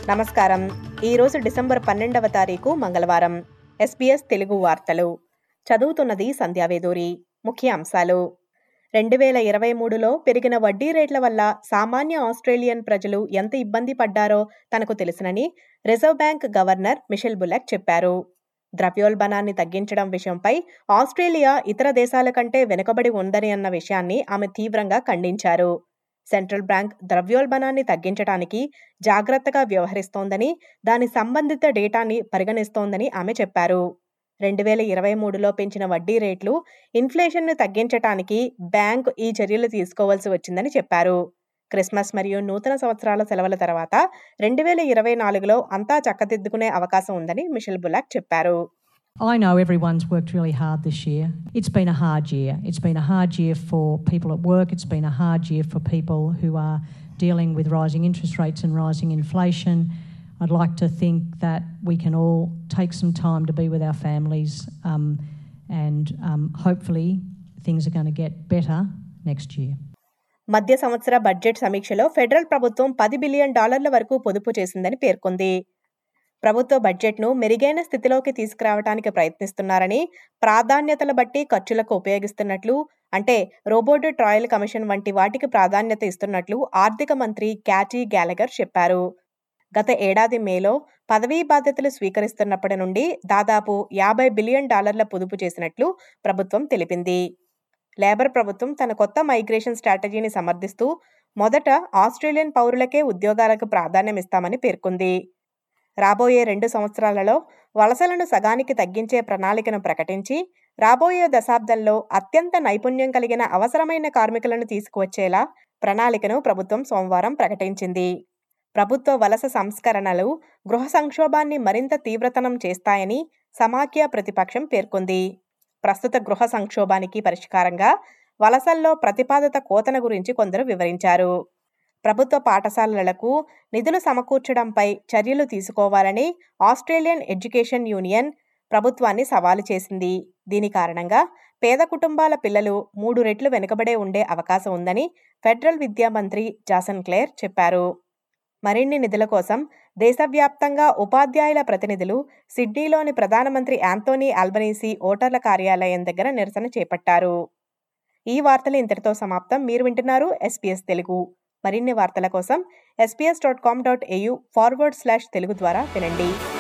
నమస్కారం. ఈరోజు డిసెంబర్ 12వ తారీఖు మంగళవారం. SBS తెలుగు వార్తలు చదువుతున్నది సంధ్యావేదూరి. ముఖ్య అంశాలు: 2023లో పెరిగిన వడ్డీ రేట్ల వల్ల సామాన్య ఆస్ట్రేలియన్ ప్రజలు ఎంత ఇబ్బంది పడ్డారో తనకు తెలుసునని reserve bank governor Michele Bullock చెప్పారు. ద్రవ్యోల్బణాన్ని తగ్గించడం విషయంపై ఆస్ట్రేలియా ఇతర దేశాల కంటే వెనుకబడి ఉందని అన్న విషయాన్ని ఆమె తీవ్రంగా ఖండించారు. సెంట్రల్ బ్యాంక్ ద్రవ్యోల్బణాన్ని తగ్గించడానికి జాగ్రత్తగా వ్యవహరిస్తోందని, దాని సంబంధిత డేటాని పరిగణిస్తోందని ఆమె చెప్పారు. 2023లో పెంచిన వడ్డీ రేట్లు ఇన్ఫ్లేషన్ను తగ్గించటానికి బ్యాంక్ ఈ చర్యలు తీసుకోవాల్సి వచ్చిందని చెప్పారు. క్రిస్మస్ మరియు నూతన సంవత్సరాల సెలవుల తర్వాత 2024లో అంతా చక్కదిద్దుకునే అవకాశం ఉందని మిషెల్ బులక్ చెప్పారు. I know everyone's worked really hard this year. It's been a hard year. It's been a hard year for people at work. It's been a hard year for people who are dealing with rising interest rates and rising inflation. I'd like to think that we can all take some time to be with our families and hopefully things are going to get better next year. మధ్య సంవత్సర budget సమీక్షలో federal ప్రభుత్వం $10 billion వరకు పొదుపు చేసిందని పేర్కొంది. ప్రభుత్వ బడ్జెట్ను మెరుగైన స్థితిలోకి తీసుకురావడానికి ప్రయత్నిస్తున్నారని, ప్రాధాన్యతల బట్టి ఖర్చులకు ఉపయోగిస్తున్నట్లు, అంటే రోబోట్ ట్రయల్ కమిషన్ వంటి వాటికి ప్రాధాన్యత ఇస్తున్నట్లు ఆర్థిక మంత్రి క్యాటీ గ్యాలగర్ చెప్పారు. గత ఏడాది మేలో పదవీ బాధ్యతలు స్వీకరిస్తున్నప్పటి నుండి దాదాపు $50 బిలియన్ పొదుపు చేసినట్లు ప్రభుత్వం తెలిపింది. లేబర్ ప్రభుత్వం తన కొత్త మైగ్రేషన్ స్ట్రాటజీని సమర్థిస్తూ మొదట ఆస్ట్రేలియన్ పౌరులకే ఉద్యోగాలకు ప్రాధాన్యమిస్తామని పేర్కొంది. రాబోయే 2 సంవత్సరాలలో వలసలను సగానికి తగ్గించే ప్రణాళికను ప్రకటించి, రాబోయే దశాబ్దంలో అత్యంత నైపుణ్యం కలిగిన అవసరమైన కార్మికులను తీసుకువచ్చేలా ప్రణాళికను ప్రభుత్వం సోమవారం ప్రకటించింది. ప్రభుత్వ వలస సంస్కరణలు గృహ సంక్షోభాన్ని మరింత తీవ్రతరం చేస్తాయని సమాఖ్య ప్రతిపక్షం పేర్కొంది. ప్రస్తుత గృహ సంక్షోభానికి పరిష్కారంగా వలసల్లో ప్రతిపాదిత కోతన గురించి కొందరు వివరించారు. ప్రభుత్వ పాఠశాలలకు నిధులు సమకూర్చడంపై చర్యలు తీసుకోవాలని ఆస్ట్రేలియన్ ఎడ్యుకేషన్ యూనియన్ ప్రభుత్వాన్ని సవాలు చేసింది. దీని కారణంగా పేద కుటుంబాల పిల్లలు 3 రెట్లు వెనుకబడే ఉండే అవకాశం ఉందని ఫెడరల్ విద్యా మంత్రి జాసన్ క్లేర్ చెప్పారు. మరిన్ని నిధుల కోసం దేశవ్యాప్తంగా ఉపాధ్యాయుల ప్రతినిధులు సిడ్నీలోని ప్రధానమంత్రి యాంథోనీ ఆల్బనీసీ ఓటర్ల కార్యాలయం దగ్గర నిరసన చేపట్టారు. ఈ వార్తలు ఇంతటితో సమాప్తం. మీరు వింటున్నారు SBS తెలుగు. మరిన్ని వార్తల కోసం sbs.com.au/తెలుగు ద్వారా వినండి.